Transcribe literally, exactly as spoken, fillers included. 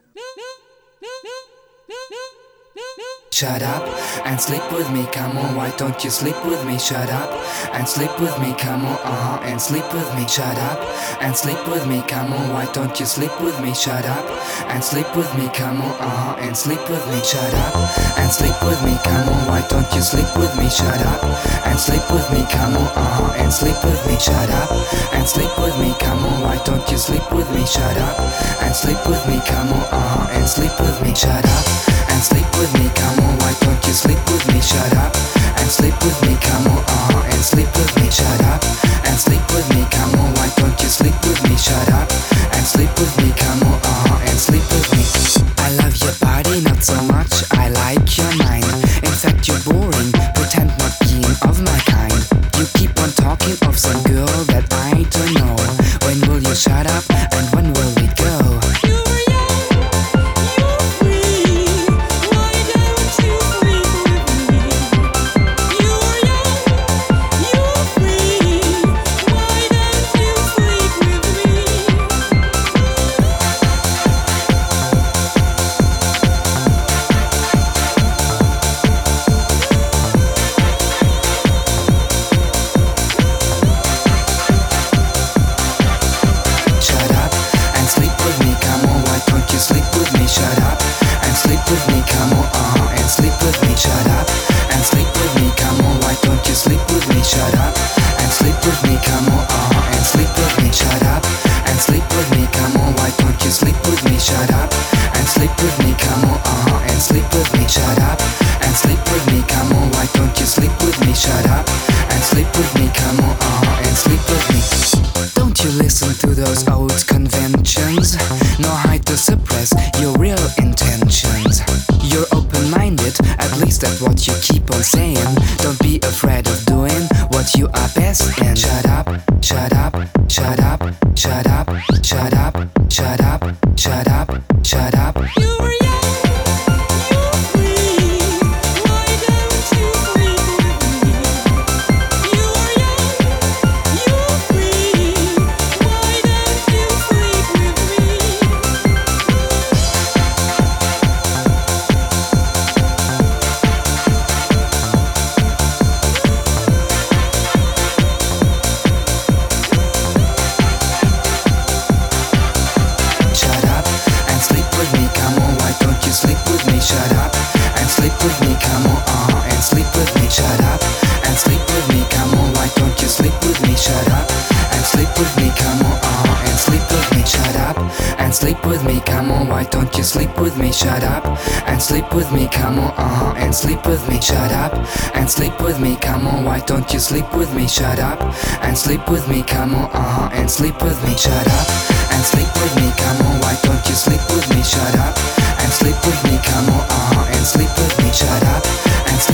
Shut up and sleep with me, come on, why don't you sleep with me? Shut up and sleep with me, come on, uh-huh, and sleep with me. Shut up and sleep with me, come on, why don't you sleep with me? Shut up and sleep with me, come on, uh-huh, and sleep with me. Shut up and sleep with me, come on, why don't you sleep with me? Shut up and sleep with me, come on, uh-huh, and sleep with me. Shut up and sleep with me, come on, why don't you sleep with me? Shut up and sleep with me, come on, uh-huh, and sleep with me. Shut up and sleep with me, come on, why don't you sleep with me? Shut up and sleep with me, come on, uh-huh, and sleep with me. Shut up and sleep with me, come on, why don't you sleep with me? Shut up and sleep with me, come on, uh-huh, and sleep with me. I love your body, not so much, I like your mind. In fact, you're boring, pretend not being of my kind. You keep on talking of some girl that I don't know. When will you shut up and when will we go? Nor hide to suppress your real intentions. You're open-minded, at least that's what you keep on saying. Don't be afraid of doing what you are best in. Shut up, shut up, shut up, shut up, shut up, shut up, shut up, shut up. You were young, you were free. Why don't you sleep with me? You were young, you were free. Why don't you sleep with me? Shut up and sleep with me, come on, uh-huh, and sleep with me. Shut up and sleep with me, come on, why don't you sleep with me? Shut up and sleep with me, come on, uh-huh, and sleep with me. Shut up and sleep with me, come on, why don't you sleep with me? Shut up and sleep with me, come on, uh-huh, and sleep with me. Shut up and sleep with me, come on, why don't you sleep with me? Shut up and sleep with me, come on, uh-huh, and sleep with me. Shut up and sleep with me, come on, why don't you sleep with me? Shut up and sleep with me, come on, uh-huh, and sleep with me. Shut up and sleep